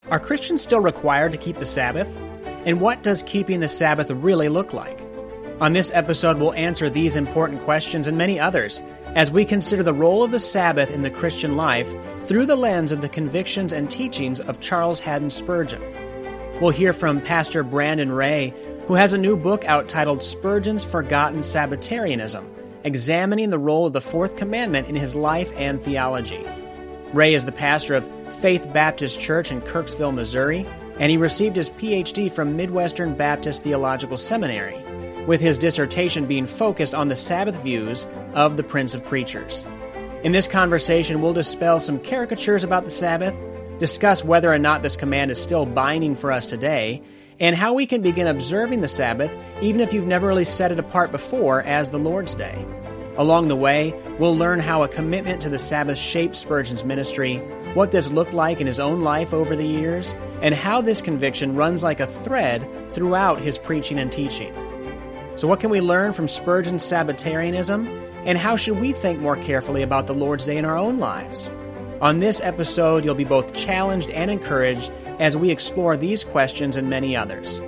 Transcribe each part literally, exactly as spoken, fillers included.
Are Christians still required to keep the Sabbath? And what does keeping the Sabbath really look like? On this episode, we'll answer these important questions and many others as we consider the role of the Sabbath in the Christian life through the lens of the convictions and teachings of Charles Haddon Spurgeon. We'll hear from Pastor Brandon Ray, who has a new book out titled Spurgeon's Forgotten Sabbatarianism, examining the role of the Fourth Commandment in his life and theology. Ray is the pastor of Faith Baptist Church in Kirksville, Missouri, and he received his P H D from Midwestern Baptist Theological Seminary, with his dissertation being focused on the Sabbath views of the Prince of Preachers. In this conversation, we'll dispel some caricatures about the Sabbath, discuss whether or not this command is still binding for us today, and how we can begin observing the Sabbath even if you've never really set it apart before as the Lord's Day. Along the way, we'll learn how a commitment to the Sabbath shaped Spurgeon's ministry, what this looked like in his own life over the years, and how this conviction runs like a thread throughout his preaching and teaching. So what can we learn from Spurgeon's Sabbatarianism, and how should we think more carefully about the Lord's Day in our own lives? On this episode, you'll be both challenged and encouraged as we explore these questions and many others.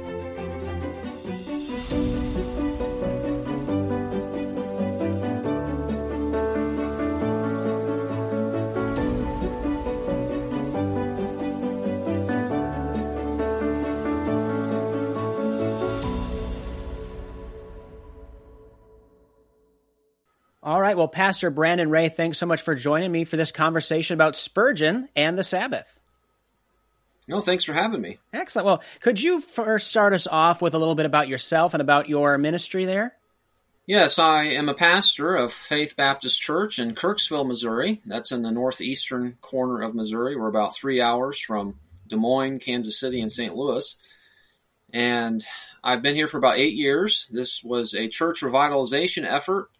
All right, well, Pastor Brandon Ray, thanks so much for joining me for this conversation about Spurgeon and the Sabbath. No, thanks for having me. Excellent. Well, could you first start us off with a little bit about yourself and about your ministry there? Yes, I am a pastor of Faith Baptist Church in Kirksville, Missouri. That's in the northeastern corner of Missouri. We're about three hours from Des Moines, Kansas City, and Saint Louis. And I've been here for about eight years. This was a church revitalization effort,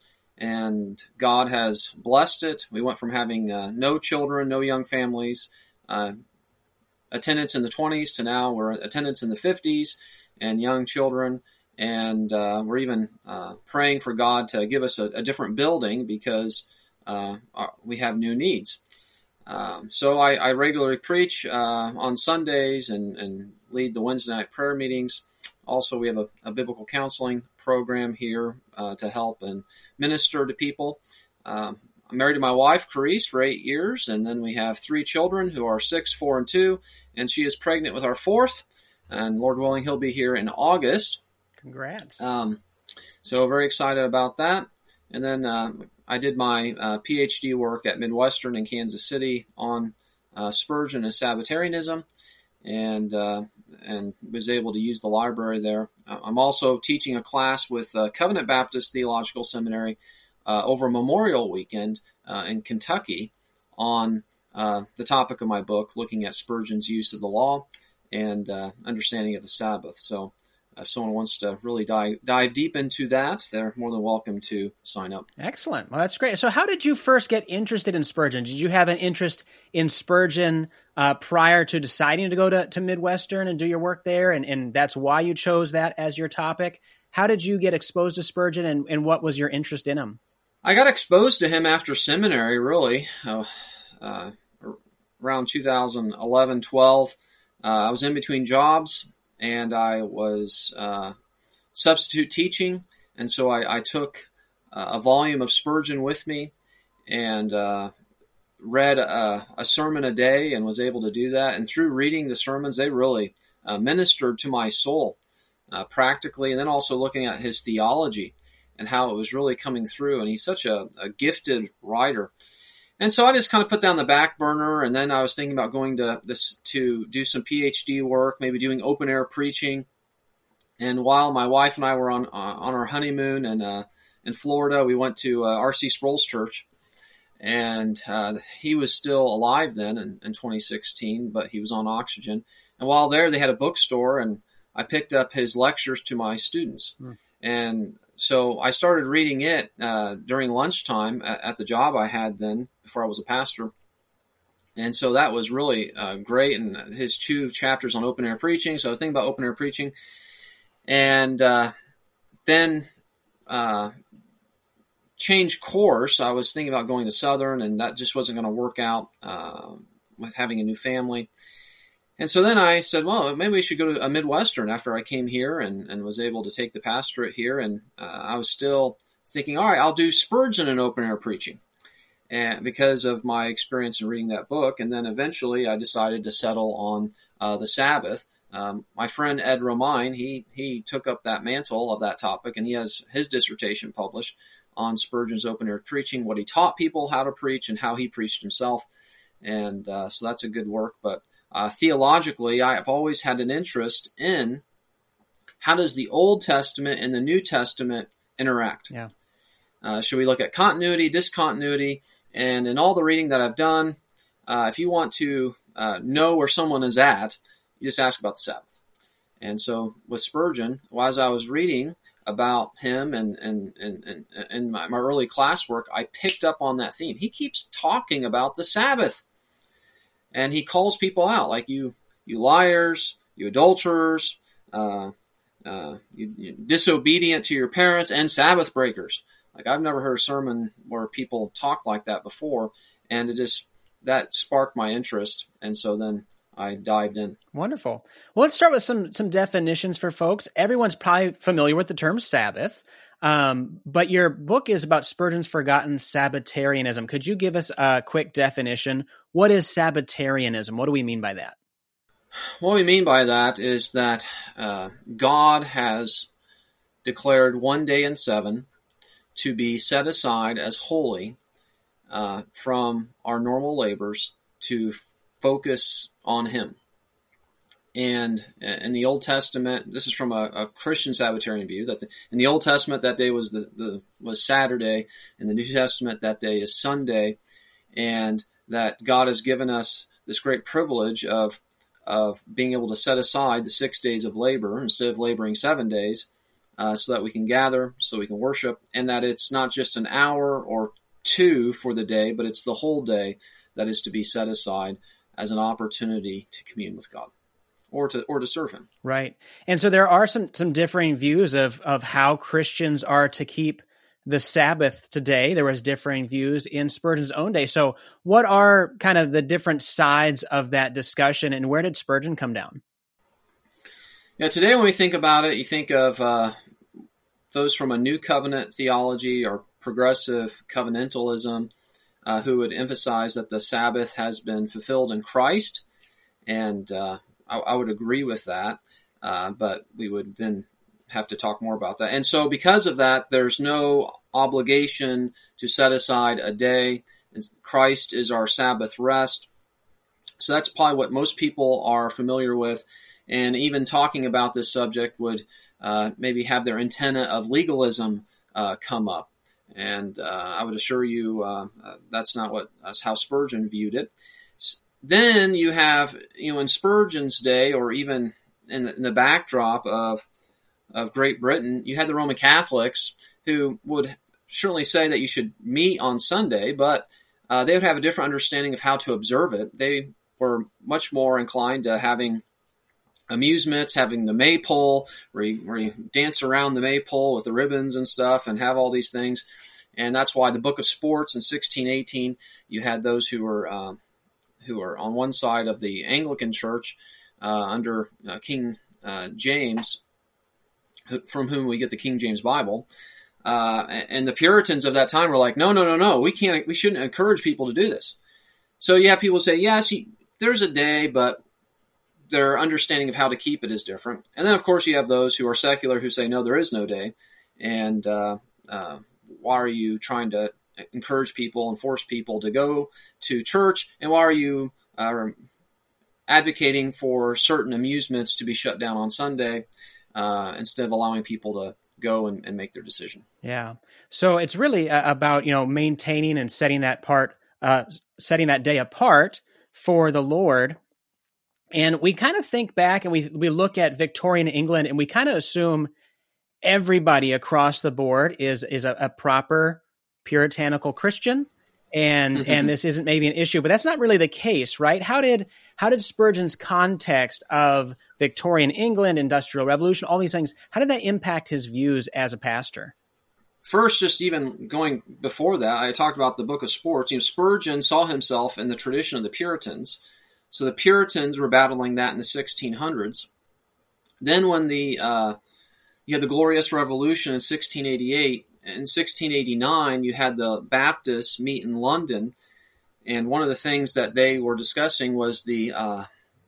and God has blessed it. We went from having uh, no children, no young families, uh, attendance in the twenties to now we're attendance in the fifties and young children. And uh, we're even uh, praying for God to give us a, a different building because uh, our, we have new needs. Um, so I, I regularly preach uh, on Sundays and, and lead the Wednesday night prayer meetings. Also, we have a, a biblical counseling program here uh, to help and minister to people. Um, I'm married to my wife, Carice, for eight years, and then we have three children who are six, four, and two, and she is pregnant with our fourth, and Lord willing, he'll be here in August. Congrats. Um, so very excited about that. And then uh, I did my uh, P H D work at Midwestern in Kansas City on uh, Spurgeon and Sabbatarianism, and uh, and was able to use the library there. Uh, I'm also teaching a class with uh, Covenant Baptist Theological Seminary uh, over Memorial Weekend uh, in Kentucky on uh, the topic of my book, looking at Spurgeon's use of the law and uh, understanding of the Sabbath. So if someone wants to really dive, dive deep into that, they're more than welcome to sign up. Excellent. Well, that's great. So how did you first get interested in Spurgeon? Did you have an interest in Spurgeon uh, prior to deciding to go to, to Midwestern and do your work there, and, and that's why you chose that as your topic? How did you get exposed to Spurgeon, and, and what was your interest in him? I got exposed to him after seminary, really, uh, uh, around two thousand eleven, twelve. Uh, I was in between jobs, and I was uh, substitute teaching, and so I, I took uh, a volume of Spurgeon with me and uh, read a, a sermon a day and was able to do that. And through reading the sermons, they really uh, ministered to my soul uh, practically, and then also looking at his theology and how it was really coming through. And he's such a, a gifted writer. And so I just kind of put down the back burner, and then I was thinking about going to this to do some P H D work, maybe doing open air preaching. And while my wife and I were on uh, on our honeymoon in uh, in Florida, we went to uh, R C Sproul's church, and uh, he was still alive then in, in twenty sixteen, but he was on oxygen. And while there, they had a bookstore, and I picked up his lectures to my students, mm. and so I started reading it uh, during lunchtime at, at the job I had then before I was a pastor. And so that was really uh, great. And his two chapters on open air preaching. So I was thinking about open air preaching. And uh, then uh, changed course. I was thinking about going to Southern, and that just wasn't going to work out uh, with having a new family. And so then I said, well, maybe we should go to a Midwestern after I came here and, and was able to take the pastorate here. And uh, I was still thinking, all right, I'll do Spurgeon in open air preaching, and because of my experience in reading that book. And then eventually I decided to settle on uh, the Sabbath. Um, my friend Ed Romine, he he took up that mantle of that topic, and he has his dissertation published on Spurgeon's open air preaching, what he taught people how to preach and how he preached himself. And uh, so that's a good work. But uh, theologically, I have always had an interest in how does the Old Testament and the New Testament interact? Yeah. Uh, should we look at continuity, discontinuity? And in all the reading that I've done, uh, if you want to uh, know where someone is at, you just ask about the Sabbath. And so with Spurgeon, well, as I was reading about him and and and, and, and my, my early classwork, I picked up on that theme. He keeps talking about the Sabbath. And he calls people out, like you you liars, you adulterers, uh, uh, you, you disobedient to your parents, and Sabbath breakers. Like, I've never heard a sermon where people talk like that before, and it just, that sparked my interest, and so then I dived in. Wonderful. Well, let's start with some some definitions for folks. Everyone's probably familiar with the term Sabbath, um, but your book is about Spurgeon's forgotten Sabbatarianism. Could you give us a quick definition? What is Sabbatarianism? What do we mean by that? What we mean by that is that uh, God has declared one day in seven to be set aside as holy uh, from our normal labors to f- focus on Him. And in the Old Testament, this is from a, a Christian Sabbatarian view, that the, in the Old Testament that day was the, the was Saturday, in the New Testament that day is Sunday, and that God has given us this great privilege of of being able to set aside the six days of labor instead of laboring seven days, uh, so that we can gather, so we can worship, and that it's not just an hour or two for the day, but it's the whole day that is to be set aside as an opportunity to commune with God or to or to serve Him. Right. And so there are some some differing views of of how Christians are to keep the Sabbath today. There was differing views in Spurgeon's own day. So what are kind of the different sides of that discussion, and where did Spurgeon come down? Yeah, today when we think about it, you think of uh, those from a New Covenant theology or progressive covenantalism, uh, who would emphasize that the Sabbath has been fulfilled in Christ. And uh, I, I would agree with that, uh, but we would then have to talk more about that. And so because of that, there's no obligation to set aside a day. And Christ is our Sabbath rest. So that's probably what most people are familiar with. And even talking about this subject would uh, maybe have their antenna of legalism uh, come up. And uh, I would assure you uh, uh, that's not what that's how Spurgeon viewed it. Then you have, you know, in Spurgeon's day, or even in the, in the backdrop of of Great Britain, you had the Roman Catholics who would certainly say that you should meet on Sunday, but uh, they would have a different understanding of how to observe it. They were much more inclined to having amusements, having the maypole, where you, where you dance around the maypole with the ribbons and stuff and have all these things. And that's why the Book of Sports in sixteen eighteen, you had those who were uh, who are on one side of the Anglican Church uh, under uh, King uh, James, from whom we get the King James Bible. Uh, and the Puritans of that time were like, no, no, no, no, we can't, we shouldn't encourage people to do this. So you have people say, yes, he, there's a day, but their understanding of how to keep it is different. And then, of course, you have those who are secular who say, no, there is no day. And uh, uh, why are you trying to encourage people and force people to go to church? And why are you uh, advocating for certain amusements to be shut down on Sunday uh, instead of allowing people to go and, and make their decision? Yeah. So it's really uh, about, you know, maintaining and setting that part, uh, setting that day apart for the Lord. And we kind of think back and we we look at Victorian England and we kind of assume everybody across the board is is a, a proper puritanical Christian, and and this isn't maybe an issue, but that's not really the case, right? How did how did Spurgeon's context of Victorian England, Industrial Revolution, all these things, how did that impact his views as a pastor? First, just even going before that, I talked about the Book of Sports. You know, Spurgeon saw himself in the tradition of the Puritans. So the Puritans were battling that in the sixteen hundreds. Then when the uh, you had the Glorious Revolution in sixteen eighty-eight, in sixteen eighty-nine you had the Baptists meet in London, and one of the things that they were discussing was the, uh,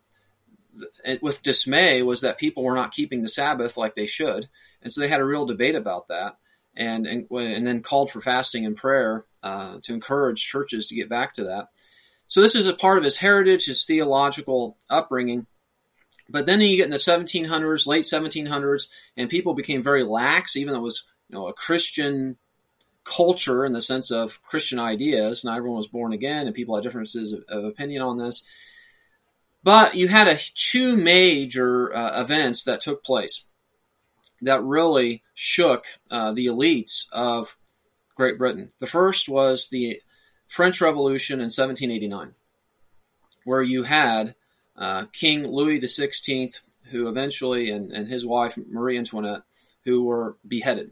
the with dismay, was that people were not keeping the Sabbath like they should, and so they had a real debate about that, and and, and then called for fasting and prayer uh, to encourage churches to get back to that. So this is a part of his heritage, his theological upbringing. But then you get in the seventeen hundreds, late seventeen hundreds, and people became very lax, even though it was, you know, a Christian culture in the sense of Christian ideas. Not everyone was born again, and people had differences of, of opinion on this. But you had a, two major uh, events that took place that really shook uh, the elites of Great Britain. The first was the French Revolution in seventeen eighty-nine, where you had uh, King Louis the sixteenth, who eventually, and, and his wife Marie Antoinette, who were beheaded.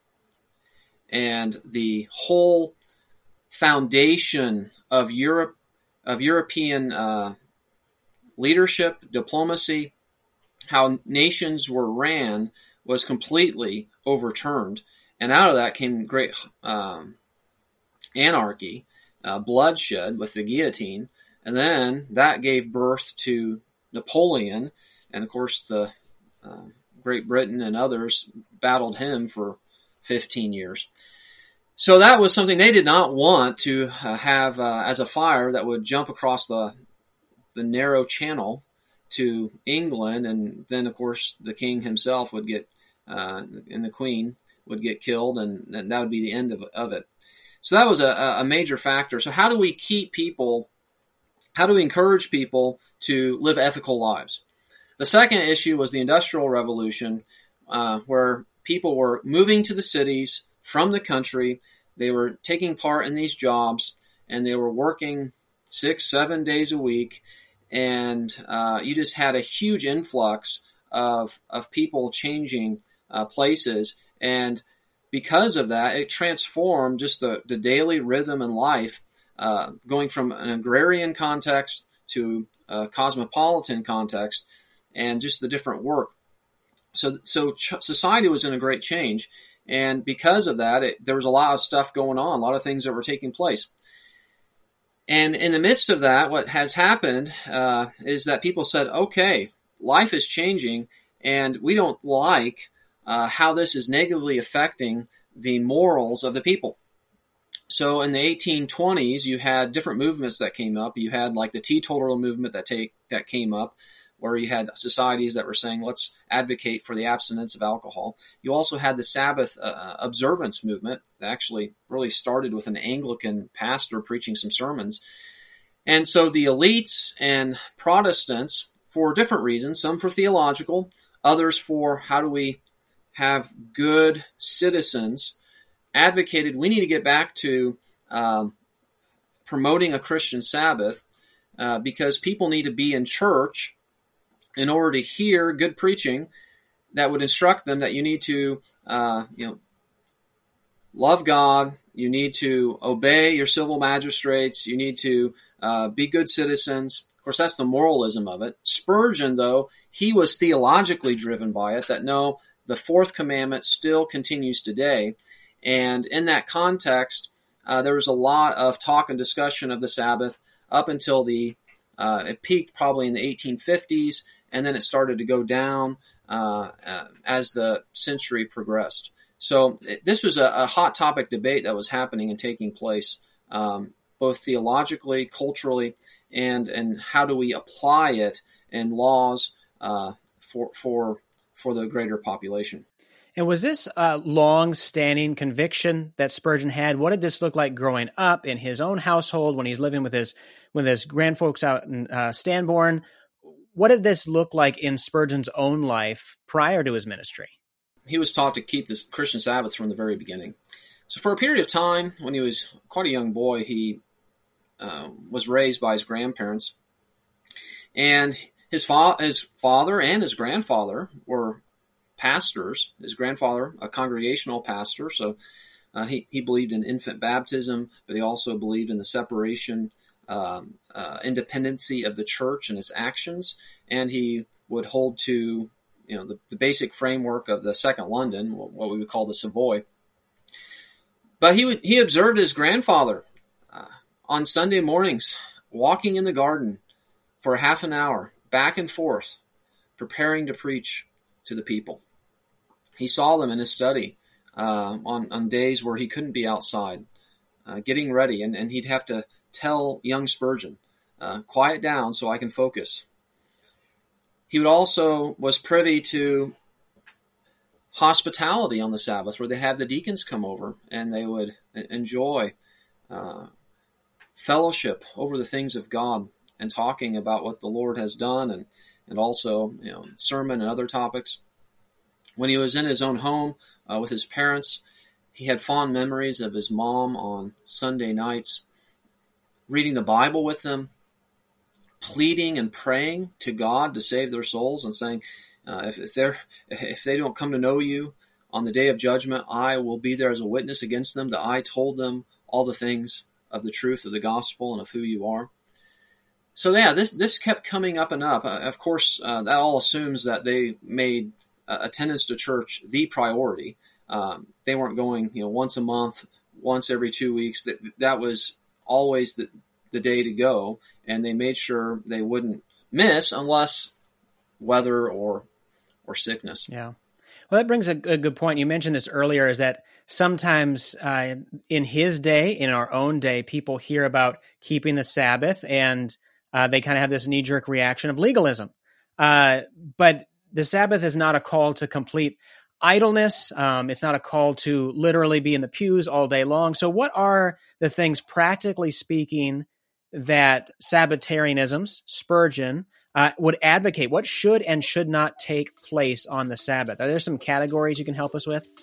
And the whole foundation of Europe, of European uh, leadership, diplomacy, how nations were ran, was completely overturned. And out of that came great um, anarchy, uh, bloodshed with the guillotine. And then that gave birth to Napoleon. And of course, the uh, Great Britain and others battled him for fifteen years. So that was something they did not want to uh, have uh, as a fire that would jump across the the narrow channel to England. And then, of course, the king himself would get, uh, and the queen would get killed, and, and that would be the end of, of it. So that was a, a major factor. So how do we keep people, how do we encourage people to live ethical lives? The second issue was the Industrial Revolution, uh, where people were moving to the cities from the country. They were taking part in these jobs, and they were working six, seven days a week. And uh, you just had a huge influx of of people changing uh, places. And because of that, it transformed just the, the daily rhythm and life, uh, going from an agrarian context to a cosmopolitan context, and just the different work. So, so ch- society was in a great change. And because of that, it, there was a lot of stuff going on, a lot of things that were taking place. And in the midst of that, what has happened uh, is that people said, okay, life is changing, and we don't like uh, how this is negatively affecting the morals of the people. So in the eighteen twenties, you had different movements that came up. You had like the teetotal movement that take that came up, where you had societies that were saying, let's advocate for the abstinence of alcohol. You also had the Sabbath uh, observance movement that actually really started with an Anglican pastor preaching some sermons. And so the elites and Protestants, for different reasons, some for theological, others for how do we have good citizens, advocated we need to get back to um, promoting a Christian Sabbath uh, because people need to be in church in order to hear good preaching that would instruct them that you need to, uh, you know, love God, you need to obey your civil magistrates, you need to uh, be good citizens. Of course, that's the moralism of it. Spurgeon, though, he was theologically driven by it, that no, the fourth commandment still continues today. And in that context, uh, there was a lot of talk and discussion of the Sabbath up until the, uh, it peaked probably in the eighteen fifties, and then it started to go down uh, uh, as the century progressed. So it, this was a, a hot topic debate that was happening and taking place, um, both theologically, culturally, and and how do we apply it in laws uh, for for for the greater population. And was this a long-standing conviction that Spurgeon had? What did this look like growing up in his own household when he's living with his with his grandfolks out in uh, Stanbourne? What did this look like in Spurgeon's own life prior to his ministry? He was taught to keep this Christian Sabbath from the very beginning. So for a period of time, when he was quite a young boy, he uh, was raised by his grandparents. And his, fa- his father and his grandfather were pastors. His grandfather, a congregational pastor, so uh, he, he believed in infant baptism, but he also believed in the separation um, uh, independency of the church and its actions, and he would hold to you know the, the basic framework of the Second London, what we would call the Savoy. But he would, he observed his grandfather uh, on Sunday mornings walking in the garden for half an hour, back and forth, preparing to preach to the people. He saw them in his study uh, on, on days where he couldn't be outside, uh, getting ready, and, and he'd have to tell young Spurgeon, uh, quiet down so I can focus. He would also was privy to hospitality on the Sabbath, where they had the deacons come over and they would enjoy uh, fellowship over the things of God and talking about what the Lord has done, and, and also you know sermon and other topics. When he was in his own home uh, with his parents, he had fond memories of his mom on Sunday nights, reading the Bible with them, pleading and praying to God to save their souls, and saying, uh, if, if they're if they don't come to know you on the day of judgment, I will be there as a witness against them, that I told them all the things of the truth of the gospel and of who you are. So yeah, this this kept coming up and up. Uh, of course, uh, that all assumes that they made uh, attendance to church the priority. Um, they weren't going, you know, once a month, once every two weeks. That that was always the the day to go, and they made sure they wouldn't miss unless weather or or sickness. Yeah. Well, that brings a, a good point. You mentioned this earlier, is that sometimes uh, in his day, in our own day, people hear about keeping the Sabbath, and uh, they kind of have this knee-jerk reaction of legalism. Uh, but the Sabbath is not a call to complete idleness. Um, it's not a call to literally be in the pews all day long. So what are the things, practically speaking, that Sabbatarianisms, Spurgeon, uh, would advocate? What should and should not take place on the Sabbath? Are there some categories you can help us with?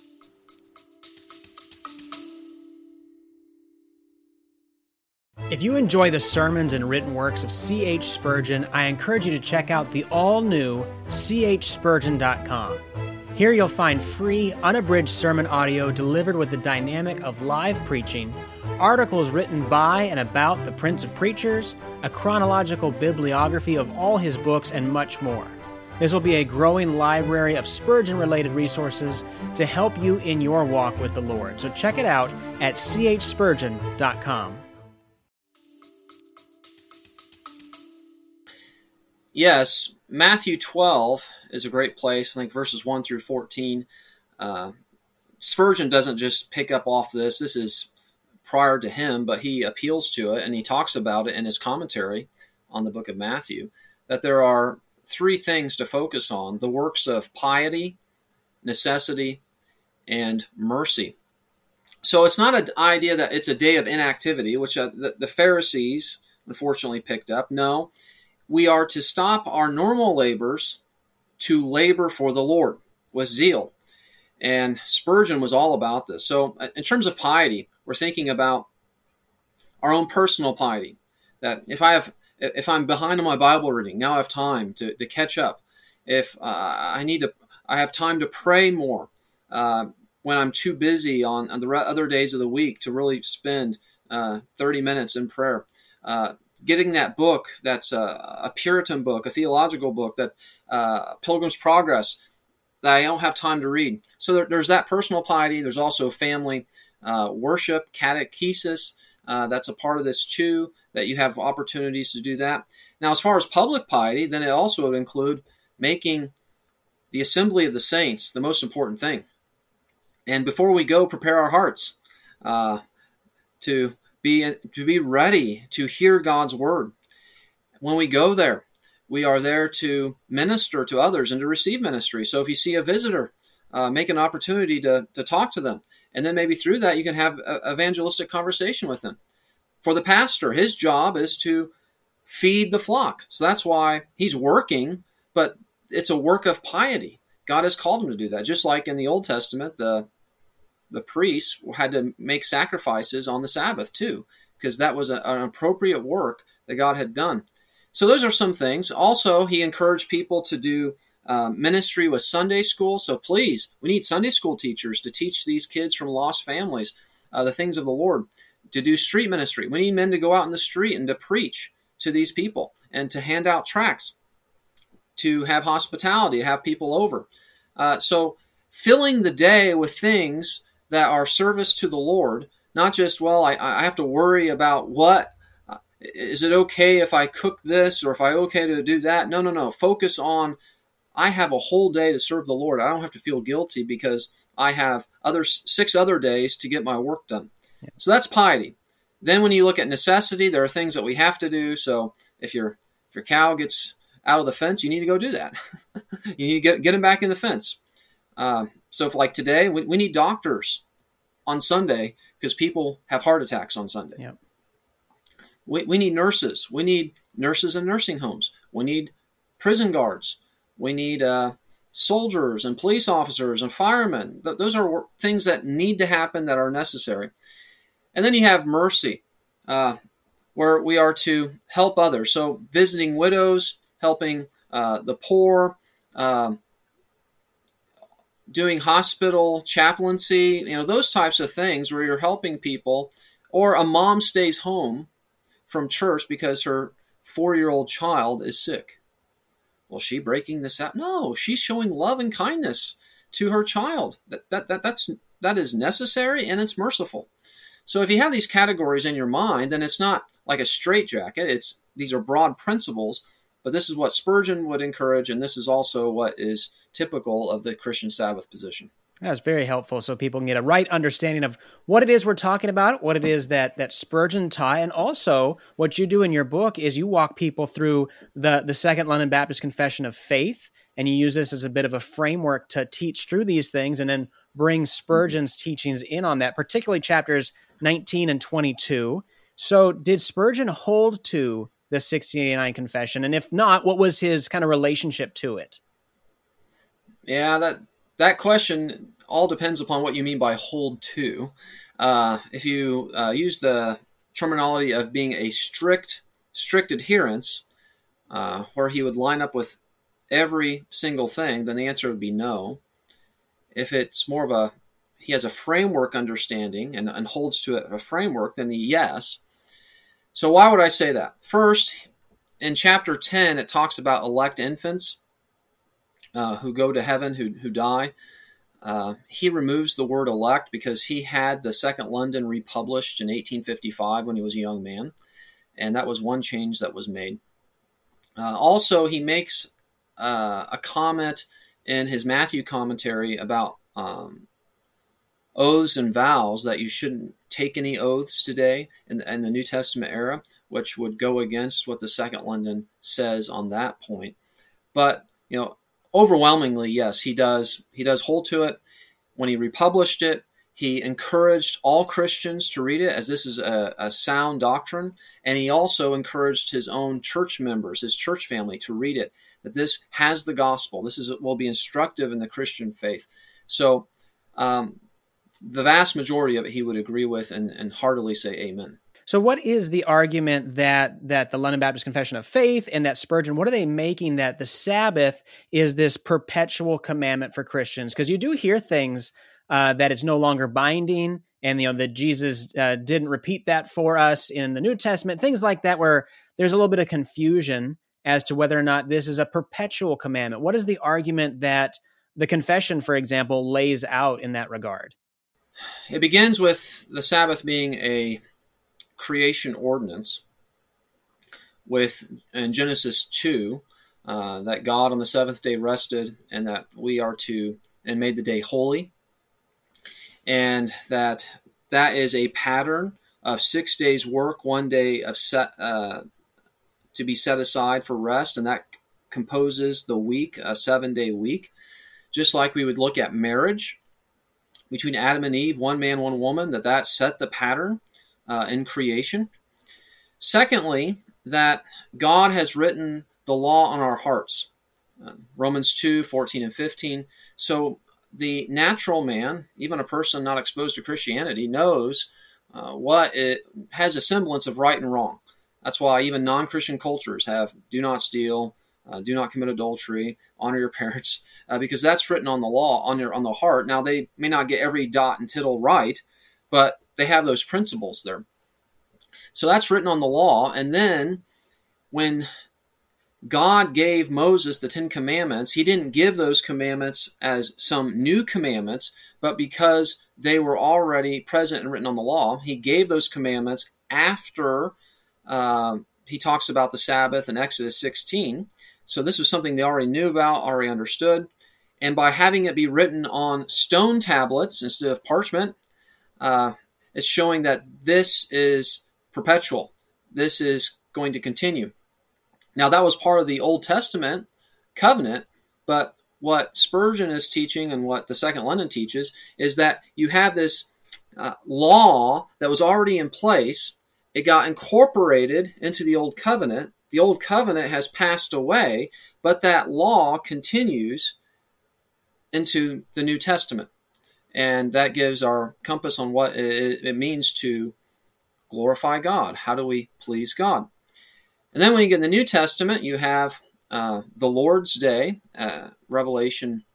If you enjoy the sermons and written works of C H Spurgeon, I encourage you to check out the all-new c h spurgeon dot com. Here you'll find free, unabridged sermon audio delivered with the dynamic of live preaching, articles written by and about the Prince of Preachers, a chronological bibliography of all his books, and much more. This will be a growing library of Spurgeon-related resources to help you in your walk with the Lord. So check it out at c h spurgeon dot com. Yes, Matthew twelve is a great place. I think verses one through fourteen. Uh, Spurgeon doesn't just pick up off this. This is prior to him, but he appeals to it, and he talks about it in his commentary on the book of Matthew, that there are three things to focus on: the works of piety, necessity, and mercy. So it's not an idea that it's a day of inactivity, which uh, the, the Pharisees unfortunately picked up. No, we are to stop our normal labors to labor for the Lord with zeal. And Spurgeon was all about this. So in terms of piety, we're thinking about our own personal piety. That if I have, if I'm behind on my Bible reading, now I have time to, to catch up. If uh, I need to, I have time to pray more. Uh, when I'm too busy on, on the other days of the week to really spend uh, thirty minutes in prayer. Uh, Getting that book that's a, a Puritan book, a theological book, that uh, Pilgrim's Progress, that I don't have time to read. So there, there's that personal piety. There's also family uh, worship, catechesis. Uh, that's a part of this too, that you have opportunities to do that. Now, as far as public piety, then it also would include making the assembly of the saints the most important thing. And before we go, prepare our hearts uh, to Be, to be ready to hear God's word. When we go there, we are there to minister to others and to receive ministry. So if you see a visitor, uh, make an opportunity to, to talk to them. And then maybe through that, you can have an evangelistic conversation with them. For the pastor, his job is to feed the flock. So that's why he's working, but it's a work of piety. God has called him to do that. Just like in the Old Testament, the the priests had to make sacrifices on the Sabbath too, because that was a, an appropriate work that God had done. So those are some things. Also, he encouraged people to do uh, ministry with Sunday school. So please, we need Sunday school teachers to teach these kids from lost families uh, the things of the Lord, to do street ministry. We need men to go out in the street and to preach to these people and to hand out tracts, to have hospitality, to have people over. Uh, so filling the day with things that are service to the Lord, not just, well, I, I have to worry about what, uh, is it okay if I cook this or if I okay to do that? No, no, no. Focus on, I have a whole day to serve the Lord. I don't have to feel guilty because I have other six other days to get my work done. Yeah. So that's piety. Then when you look at necessity, there are things that we have to do. So if your if your cow gets out of the fence, you need to go do that. You need to get, get him back in the fence. Uh, so if like today, we, we need doctors on Sunday because people have heart attacks on Sunday. Yep. We, we need nurses. We need nurses in nursing homes. We need prison guards. We need uh, soldiers and police officers and firemen. Th- those are things that need to happen that are necessary. And then you have mercy, uh, where we are to help others. So visiting widows, helping uh, the poor, um, doing hospital chaplaincy, you know, those types of things where you're helping people. Or a mom stays home from church because her four-year-old child is sick. Well, she breaking this out? No, she's showing love and kindness to her child. That that that that's that is necessary and it's merciful. So if you have these categories in your mind, then it's not like a straitjacket. It's these are broad principles, but this is what Spurgeon would encourage, and this is also what is typical of the Christian Sabbath position. That's very helpful, so people can get a right understanding of what it is we're talking about, what it is that that Spurgeon taught, and also what you do in your book is you walk people through the, the Second London Baptist Confession of Faith, and you use this as a bit of a framework to teach through these things and then bring Spurgeon's teachings in on that, particularly chapters nineteen and twenty-two. So did Spurgeon hold to the sixteen eighty-nine Confession? And if not, what was his kind of relationship to it? Yeah, that that question all depends upon what you mean by hold to. Uh, if you uh, use the terminology of being a strict, strict adherence, uh, where he would line up with every single thing, then the answer would be no. If it's more of a, he has a framework understanding and, and holds to it, a framework, then the yes. So why would I say that? First, in chapter ten, it talks about elect infants uh, who go to heaven, who who die. Uh, he removes the word elect because he had the Second London republished in eighteen fifty-five when he was a young man, and that was one change that was made. Uh, also, he makes uh, a comment in his Matthew commentary about um, oaths and vows, that you shouldn't take any oaths today in the, in the New Testament era, which would go against what the Second London says on that point. But, you know, overwhelmingly, yes, he does. He does hold to it. When he republished it, he encouraged all Christians to read it, as this is a, a sound doctrine. And he also encouraged his own church members, his church family, to read it, that this has the gospel. This is will be instructive in the Christian faith. So um, the vast majority of it he would agree with and, and heartily say amen. So what is the argument that that the London Baptist Confession of Faith and that Spurgeon, what are they making that the Sabbath is this perpetual commandment for Christians? Because you do hear things uh, that it's no longer binding, and you know that Jesus uh, didn't repeat that for us in the New Testament, things like that, where there's a little bit of confusion as to whether or not this is a perpetual commandment. What is the argument that the confession, for example, lays out in that regard? It begins with the Sabbath being a creation ordinance, with in Genesis two, uh, that God on the seventh day rested, and that we are to, and made the day holy, and that that is a pattern of six days work, one day of set, uh, to be set aside for rest, and that composes the week, a seven-day week. Just like we would look at marriage between Adam and Eve, one man, one woman, that that set the pattern uh, in creation. Secondly, that God has written the law on our hearts. Uh, Romans two, fourteen and fifteen. So the natural man, even a person not exposed to Christianity, knows uh, what it has a semblance of right and wrong. That's why even non-Christian cultures have do not steal, uh, do not commit adultery, honor your parents, uh, because that's written on the law, on your on the heart. Now, they may not get every dot and tittle right, but they have those principles there. So that's written on the law. And then when God gave Moses the Ten Commandments, he didn't give those commandments as some new commandments, but because they were already present and written on the law, he gave those commandments after uh, he talks about the Sabbath in Exodus sixteen. So this was something they already knew about, already understood. And by having it be written on stone tablets instead of parchment, uh, it's showing that this is perpetual. This is going to continue. Now, that was part of the Old Testament covenant, but what Spurgeon is teaching and what the Second London teaches is that you have this uh, law that was already in place. It got incorporated into the Old Covenant. The Old Covenant has passed away, but that law continues into the New Testament. And that gives our compass on what it means to glorify God. How do we please God? And then when you get in the New Testament, you have uh, the Lord's Day, uh, Revelation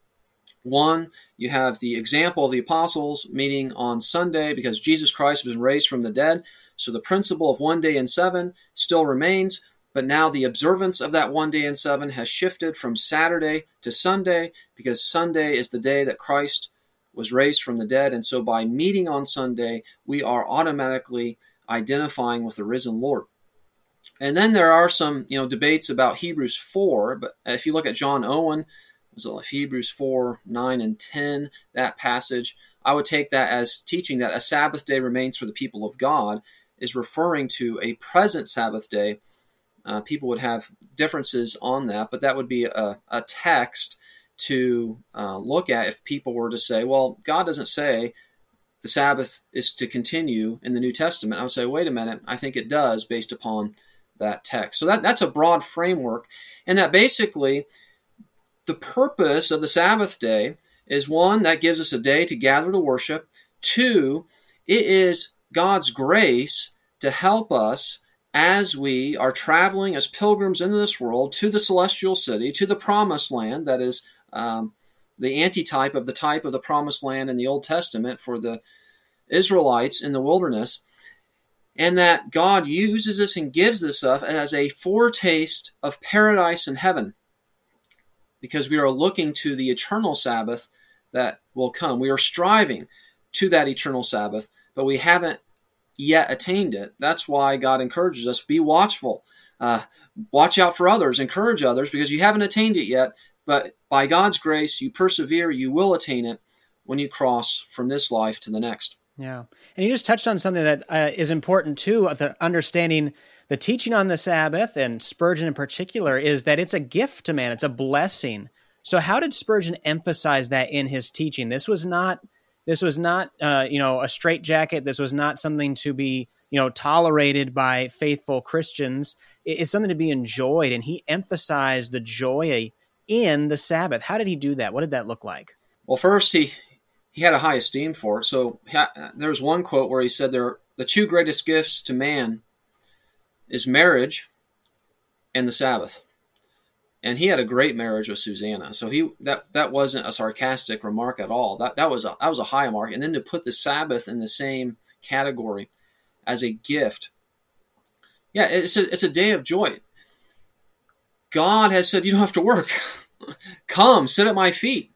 one. You have the example of the apostles meeting on Sunday because Jesus Christ was raised from the dead. So the principle of one day in seven still remains, but now the observance of that one day in seven has shifted from Saturday to Sunday because Sunday is the day that Christ was raised from the dead. And so by meeting on Sunday, we are automatically identifying with the risen Lord. And then there are some, you know, debates about Hebrews four, but if you look at John Owen, was it like Hebrews four, nine, and ten, that passage, I would take that as teaching that a Sabbath day remains for the people of God is referring to a present Sabbath day. Uh, people would have differences on that, but that would be a, a text to uh, look at if people were to say, well, God doesn't say the Sabbath is to continue in the New Testament. I would say, wait a minute, I think it does based upon that text. So that, that's a broad framework, and that basically the purpose of the Sabbath day is, one, that gives us a day to gather to worship. Two, it is God's grace to help us as we are traveling as pilgrims into this world to the celestial city, to the promised land, that is um, the antitype of the type of the promised land in the Old Testament for the Israelites in the wilderness. And that God uses this and gives this up as a foretaste of paradise in heaven, because we are looking to the eternal Sabbath that will come. We are striving to that eternal Sabbath, but we haven't yet attained it. That's why God encourages us, be watchful, uh, watch out for others, encourage others, because you haven't attained it yet, but by God's grace, you persevere, you will attain it when you cross from this life to the next. Yeah. And you just touched on something that uh, is important too, the understanding the teaching on the Sabbath, and Spurgeon in particular, is that it's a gift to man. It's a blessing. So how did Spurgeon emphasize that in his teaching? This was not, this was not, uh, you know, a straitjacket. This was not something to be, you know, tolerated by faithful Christians. It's something to be enjoyed. And he emphasized the joy in the Sabbath. How did he do that? What did that look like? Well, first, he he had a high esteem for it. So there's one quote where he said, there are the two greatest gifts to man is marriage and the Sabbath. And he had a great marriage with Susanna. So he that that wasn't a sarcastic remark at all. That that was a that was a high mark. And then to put the Sabbath in the same category as a gift. Yeah, it's a it's a day of joy. God has said you don't have to work. Come, sit at my feet.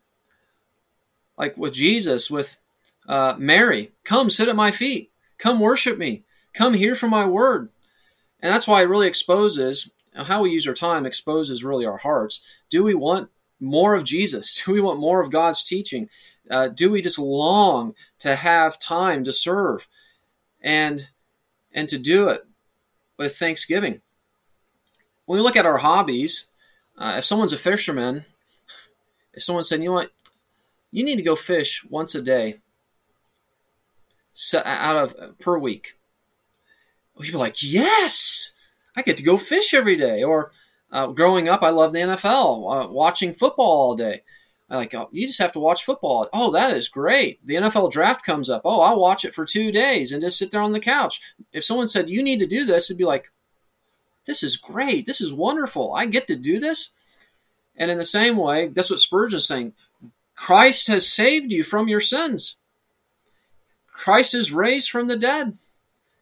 Like with Jesus, with uh, Mary, come sit at my feet. Come worship me. Come hear from my word. And that's why it really exposes, how we use our time exposes really our hearts. Do we want more of Jesus? Do we want more of God's teaching? Uh, do we just long to have time to serve and and to do it with thanksgiving? When we look at our hobbies, uh, if someone's a fisherman, if someone said, you know what, you need to go fish once a day out of per week. We'd be like, yes, I get to go fish every day. Or uh, growing up, I loved the N F L, uh, watching football all day. I like, oh, you just have to watch football. Oh, that is great. The N F L draft comes up. Oh, I'll watch it for two days and just sit there on the couch. If someone said, you need to do this, it'd be like, this is great. This is wonderful. I get to do this. And in the same way, that's what Spurgeon is saying. Christ has saved you from your sins. Christ is raised from the dead.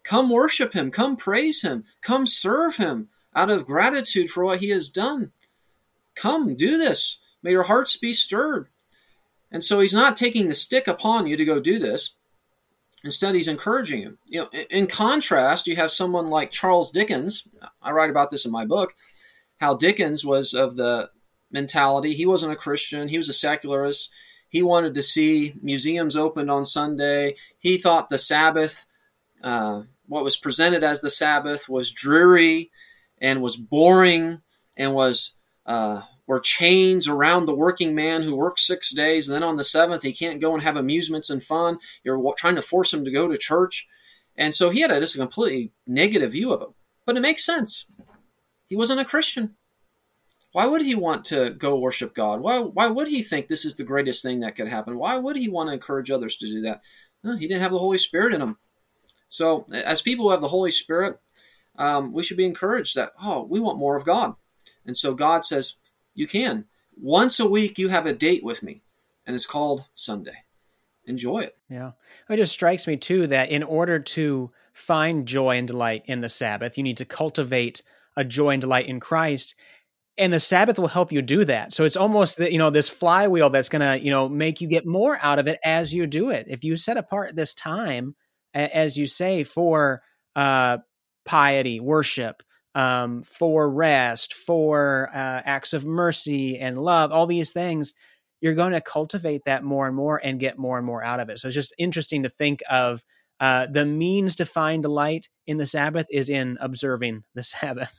Come worship him. Come praise him. Come serve him out of gratitude for what he has done. Come, do this. May your hearts be stirred. And so he's not taking the stick upon you to go do this. Instead, he's encouraging you. You know, in contrast, you have someone like Charles Dickens. I write about this in my book, how Dickens was of the mentality. He wasn't a Christian. He was a secularist. He wanted to see museums opened on Sunday. He thought the Sabbath, uh, what was presented as the Sabbath, was dreary and was boring and was uh, were chains around the working man who works six days. And then on the seventh, he can't go and have amusements and fun. You're trying to force him to go to church. And so he had a, just a completely negative view of it. But it makes sense. He wasn't a Christian. Why would he want to go worship God? Why, why would he think this is the greatest thing that could happen? Why would he want to encourage others to do that? No, he didn't have the Holy Spirit in him. So as people who have the Holy Spirit, um, we should be encouraged that, oh, we want more of God. And so God says, you can. Once a week, you have a date with me, and it's called Sunday. Enjoy it. Yeah. It just strikes me, too, that in order to find joy and delight in the Sabbath, you need to cultivate a joy and delight in Christ. And the Sabbath will help you do that. So it's almost that, you know, this flywheel that's going to, you know, make you get more out of it as you do it. If you set apart this time, as you say, for uh, piety, worship, um, for rest, for uh, acts of mercy and love, all these things, you're going to cultivate that more and more and get more and more out of it. So it's just interesting to think of uh, the means to find delight in the Sabbath is in observing the Sabbath.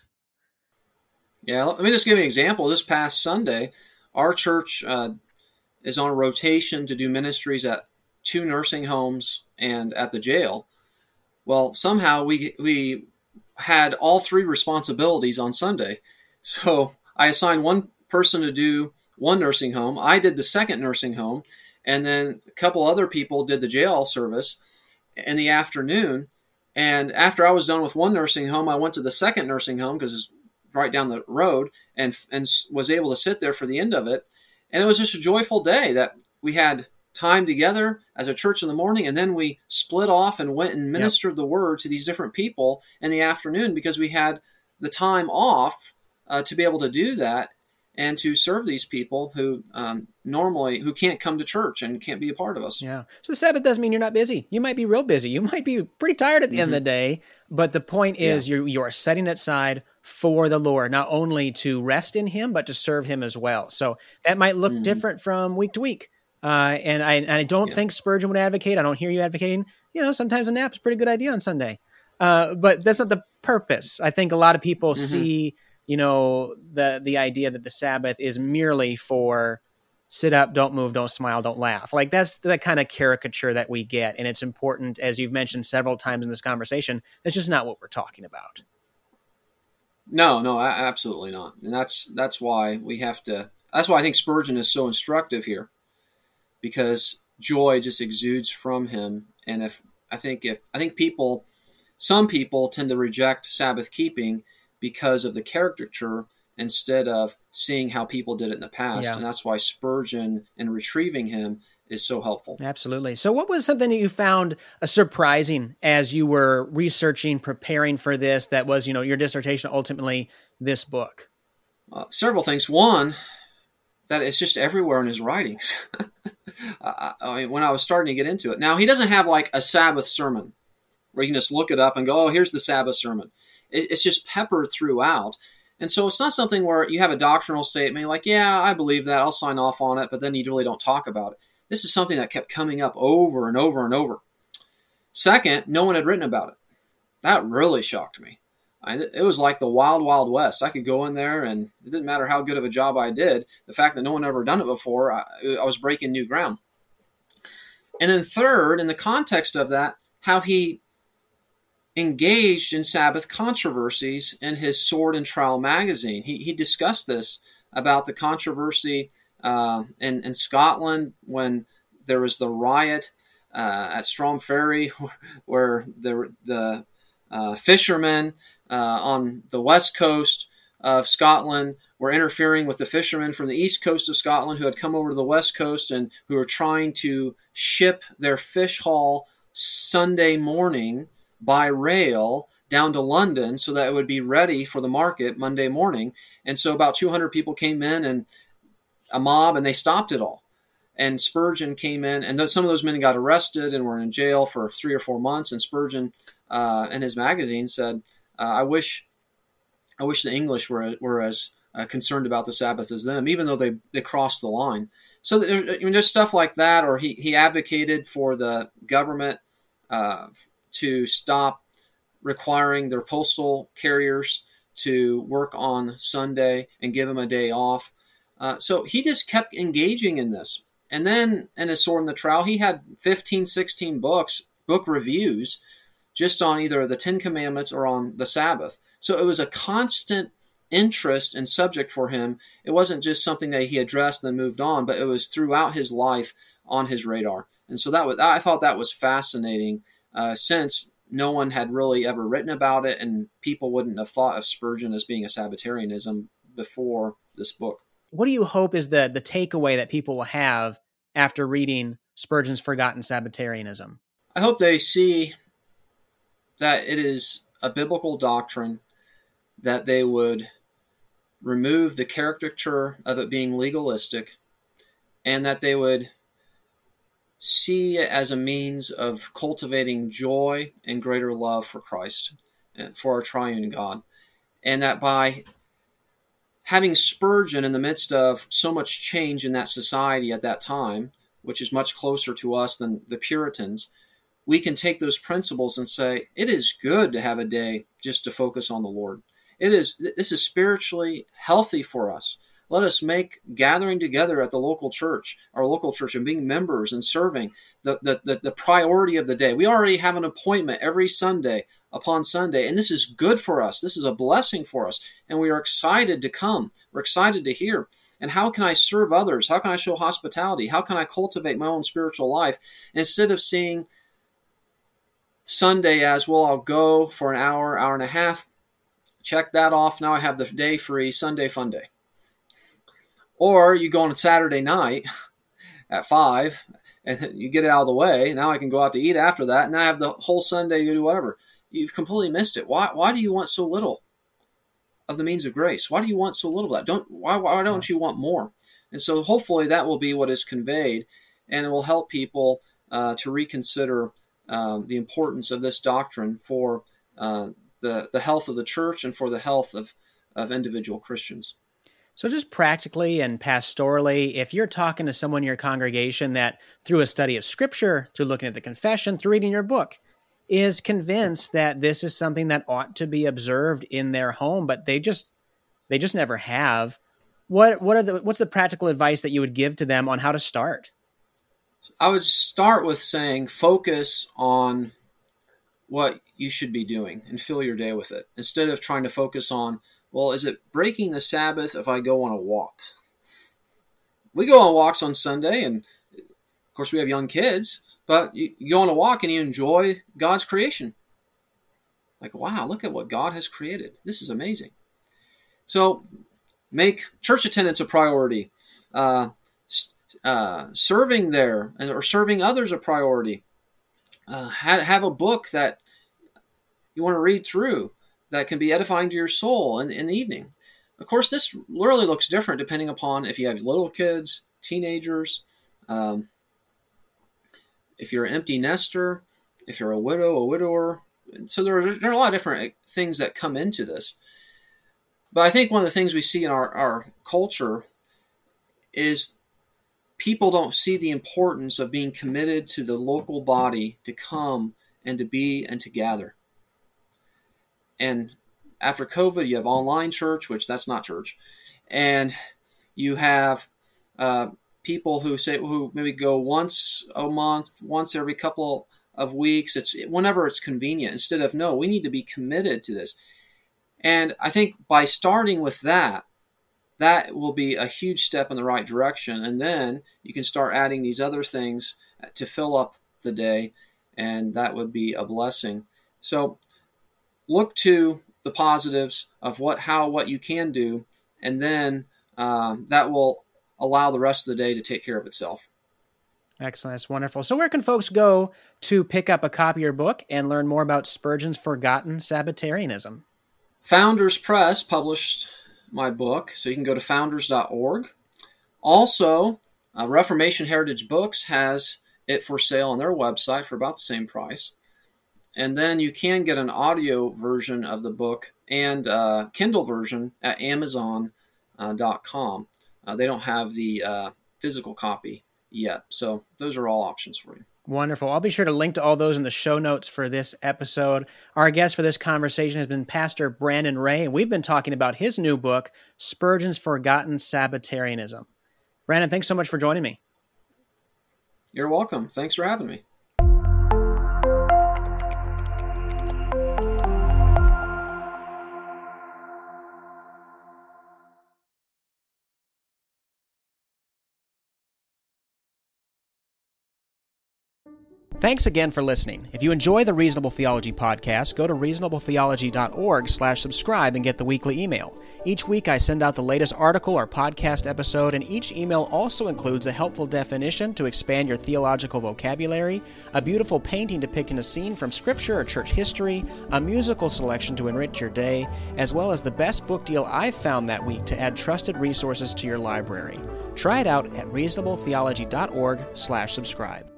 Yeah, let me just give you an example. This past Sunday, our church uh, is on a rotation to do ministries at two nursing homes and at the jail. Well, somehow we we had all three responsibilities on Sunday. So I assigned one person to do one nursing home. I did the second nursing home, and then a couple other people did the jail service in the afternoon. And after I was done with one nursing home, I went to the second nursing home because it's right down the road, and and was able to sit there for the end of it. And it was just a joyful day that we had time together as a church in the morning, and then we split off and went and ministered yep. the word to these different people in the afternoon because we had the time off uh, to be able to do that and to serve these people who um, normally who can't come to church and can't be a part of us. Yeah. So Sabbath doesn't mean you're not busy. You might be real busy. You might be pretty tired at the mm-hmm. end of the day, but the point is yeah. you you are setting it aside for the Lord, not only to rest in him, but to serve him as well. So that might look mm-hmm. different from week to week. Uh, and I and I don't yeah. think Spurgeon would advocate. I don't hear you advocating. You know, sometimes a nap is a pretty good idea on Sunday. Uh, but that's not the purpose. I think a lot of people mm-hmm. see, you know, the the idea that the Sabbath is merely for sit up, don't move, don't smile, don't laugh. Like that's the kind of caricature that we get. And it's important, as you've mentioned several times in this conversation, that's just not what we're talking about. No, no, absolutely not. And that's that's why we have to, that's why I think Spurgeon is so instructive here, because joy just exudes from him. And if I think if I think people, some people tend to reject Sabbath keeping because of the caricature instead of seeing how people did it in the past. Yeah. And that's why Spurgeon and retrieving him is so helpful. Absolutely. So what was something that you found uh, surprising as you were researching, preparing for this, that was, you know, your dissertation, ultimately this book? Uh, several things. One, that it's just everywhere in his writings. I, I mean, when I was starting to get into it. Now, he doesn't have like a Sabbath sermon where you can just look it up and go, oh, here's the Sabbath sermon. It, it's just peppered throughout. And so it's not something where you have a doctrinal statement, like, yeah, I believe that, I'll sign off on it, but then you really don't talk about it. This is something that kept coming up over and over and over. Second, no one had written about it. That really shocked me. I, it was like the wild, wild west. I could go in there, and it didn't matter how good of a job I did. The fact that no one had ever done it before, I, I was breaking new ground. And then third, in the context of that, how he engaged in Sabbath controversies in his Sword and Trowel magazine. He, he discussed this about the controversy uh, in, in Scotland when there was the riot uh, at Strom Ferry, where the, the uh, fishermen uh, on the west coast of Scotland were interfering with the fishermen from the east coast of Scotland who had come over to the west coast and who were trying to ship their fish haul Sunday morning by rail down to London so that it would be ready for the market Monday morning. And so about two hundred people came in and a mob, and they stopped it all. And Spurgeon came in, and some of those men got arrested and were in jail for three or four months. And Spurgeon, uh, in his magazine, said, uh, "I wish, I wish the English were were as uh, concerned about the Sabbath as them, even though they, they crossed the line." So there, I mean, there's stuff like that. Or he he advocated for the government uh, to stop requiring their postal carriers to work on Sunday and give them a day off. Uh, so he just kept engaging in this. And then in his Sword in the Trowel, he had fifteen, sixteen books, book reviews, just on either the Ten Commandments or on the Sabbath. So it was a constant interest and subject for him. It wasn't just something that he addressed and then moved on, but it was throughout his life on his radar. And so that was, I thought that was fascinating, uh, since no one had really ever written about it, and people wouldn't have thought of Spurgeon as being a Sabbatarianism before this book. What do you hope is the the takeaway that people will have after reading Spurgeon's Forgotten Sabbatarianism? I hope they see that it is a biblical doctrine, that they would remove the caricature of it being legalistic, and that they would see it as a means of cultivating joy and greater love for Christ, for our triune God. And that by having Spurgeon in the midst of so much change in that society at that time, which is much closer to us than the Puritans, we can take those principles and say, it is good to have a day just to focus on the Lord. It is, this is spiritually healthy for us. Let us make gathering together at the local church, our local church, and being members and serving the, the, the, the priority of the day. We already have an appointment every Sunday upon Sunday, and this is good for us. This is a blessing for us, and we are excited to come. We're excited to hear. And how can I serve others? How can I show hospitality? How can I cultivate my own spiritual life? And instead of seeing Sunday as, well, I'll go for an hour, hour and a half, check that off, now I have the day free, Sunday fun day. Or you go on a Saturday night at five, and you get it out of the way. Now I can go out to eat after that, and I have the whole Sunday to do whatever. You've completely missed it. Why? Why do you want so little of the means of grace? Why do you want so little of that? Don't. Why? Why don't you want more? And so hopefully that will be what is conveyed, and it will help people uh, to reconsider uh, the importance of this doctrine for uh, the the health of the church and for the health of of individual Christians. So just practically and pastorally, if you're talking to someone in your congregation that through a study of Scripture, through looking at the confession, through reading your book, is convinced that this is something that ought to be observed in their home, but they just they just never have, what what are the what's the practical advice that you would give to them on how to start? I would start with saying focus on what you should be doing and fill your day with it, instead of trying to focus on, well, is it breaking the Sabbath if I go on a walk? We go on walks on Sunday, and of course we have young kids, but you, you go on a walk and you enjoy God's creation. Like, wow, look at what God has created. This is amazing. So make church attendance a priority. Uh, uh, serving there and or serving others a priority. Uh, have, have a book that you want to read through that can be edifying to your soul in, in the evening. Of course, this really looks different depending upon if you have little kids, teenagers, um, if you're an empty nester, if you're a widow, a widower. So there are, there are a lot of different things that come into this. But I think one of the things we see in our, our culture is people don't see the importance of being committed to the local body to come and to be and to gather. And after COVID, you have online church, which that's not church. And you have uh, people who say who maybe go once a month, once every couple of weeks. It's whenever it's convenient. Instead of, no, we need to be committed to this. And I think by starting with that, that will be a huge step in the right direction. And then you can start adding these other things to fill up the day, and that would be a blessing. So look to the positives of what, how, what you can do, and then um, that will allow the rest of the day to take care of itself. Excellent. That's wonderful. So where can folks go to pick up a copy of your book and learn more about Spurgeon's Forgotten Sabbatarianism? Founders Press published my book, so you can go to founders dot org. Also, uh, Reformation Heritage Books has it for sale on their website for about the same price. And then you can get an audio version of the book and uh, Kindle version at amazon dot com. Uh, they don't have the uh, physical copy yet, so those are all options for you. Wonderful. I'll be sure to link to all those in the show notes for this episode. Our guest for this conversation has been Pastor Brandon Ray, and we've been talking about his new book, Spurgeon's Forgotten Sabbatarianism. Brandon, thanks so much for joining me. You're welcome. Thanks for having me. Thanks again for listening. If you enjoy the Reasonable Theology podcast, go to reasonable theology dot org slash subscribe and get the weekly email. Each week I send out the latest article or podcast episode, and each email also includes a helpful definition to expand your theological vocabulary, a beautiful painting depicting a scene from Scripture or church history, a musical selection to enrich your day, as well as the best book deal I've found that week to add trusted resources to your library. Try it out at reasonable theology dot org slash subscribe.